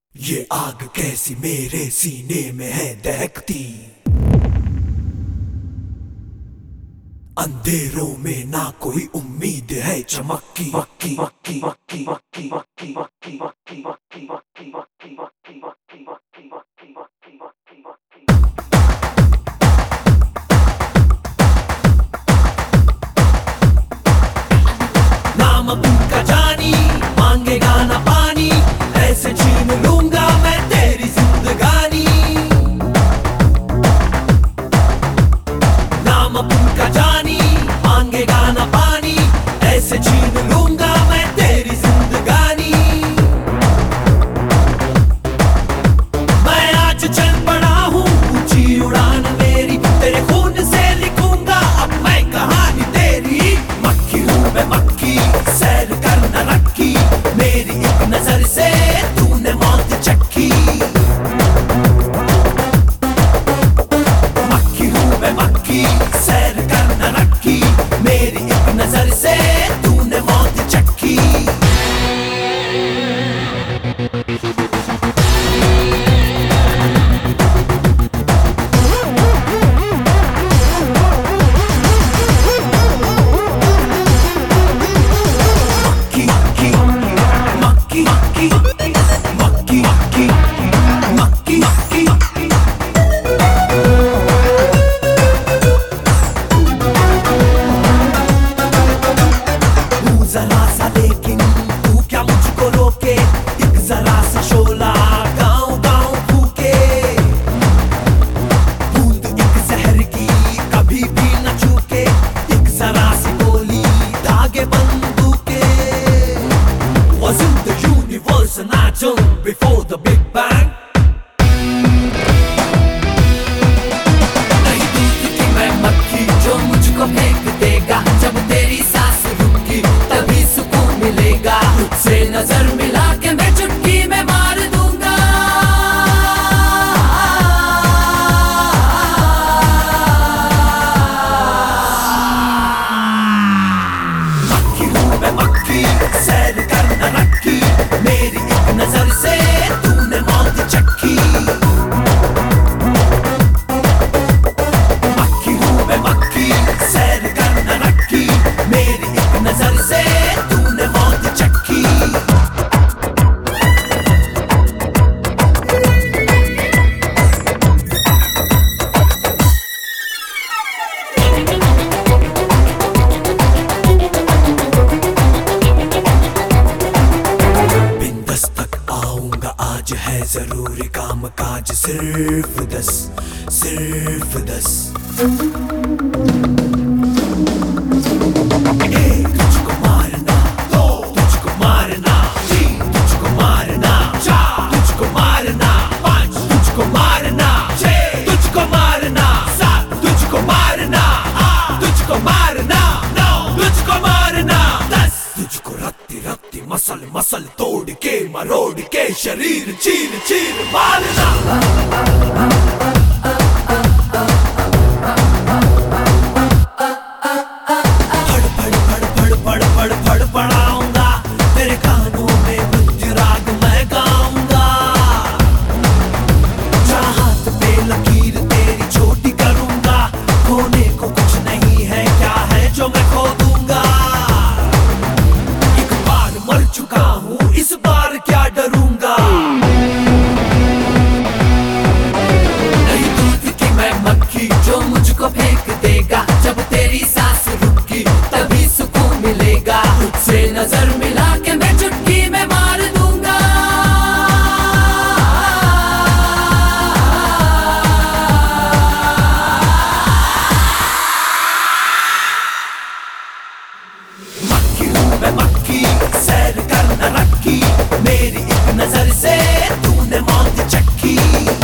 ये आग कैसी मेरे सीने में है दहकती, अंधेरों में ना कोई उम्मीद है चमकती। मक्की मक्की मक्की मक्की मक्की मक्की मक्की मक्की मक्की मक्की मक्की मक्की मक्की मक्की मक्की मक्की मक्की। नाम उनका जानी, मांगेगा ना पानी, ऐसे छीन लूंगा मैं तेरी जिंदगानी। नाम उनका जानी, मांगेगा ना पानी, ऐसे छीन लूंगा मैं तेरी जिंदगानी। मैं आज चल पड़ा हूँ ऊंची उड़ान मेरी, तेरे खून से लिखूंगा अब मैं कहानी तेरी। मक्खी हूँ मैं मक्खी, सैर करना रखी, मेरी एक नजर से तूने मौत चखी। मक्खी हूँ मैं मक्खी, सैर करना रखी, मेरी एक नजर से तूने मौत चखी। जरा सा लेकिन तू क्या मुझको रोके, एक जरा सा शोला गाँव गाँव फूके। बूंद एक जहर की कभी भी न चूके, एक जरा सी गोली धागे बंदूके। Wasn't the universe an atom before the Big Bang? नहीं दूध की मैं मक्खी जो मुझको फेंक देगा, जब तेरी सांस रुकी तभी सुकून मिलेगा। तुझसे नजर मिला के मैं चुटकी में मार दूंगा। मक्खी हूँ मैं मक्खी, सैर करना रखी, मेरी एक नजर से तूने मौत चखी। मक्खी हूँ मैं मक्खी, सैर करना रखी, मेरी एक नजर से तूने मौत चखी। बिंदस तक आऊंगा आज है जरूरी काम काज, सिर्फ 10 सिर्फ 10। तुझको मारना, दो तुझको मारना, तीन तुझको मारना, चार तुझको मारना, पांच तुझको मारना, छह तुझको मारना, सात तुझको मारना, आठ तुझको मारना, नौ तुझको मारना, 10 तुझको रत्ती रत्ती मसल मसल तोड़ के मरोड़ के शरीर चीर चीर मारना। पड़ाऊंगा तेरे कानों में मृत्यु राग मैं गाऊंगा। जहाँ हाथ पे लकीर तेरी छोटी करूंगा, खोने को कुछ नहीं है, क्या है जो मैं खो दूंगा। एक बार मर चुका हूँ, इस बार क्या डरूंगा। नहीं दूध की मैं मक्खी जो मुझको फेंक देगा, जब तेरी सांस रुकी तभी सुकून मिलेगा। तुझसे नजर मिला के मैं चुटकी में मार दूंगा। मक्खी हूँ मैं मक्खी, सैर करना रखी, मेरी एक नजर से तूने मौत चखी।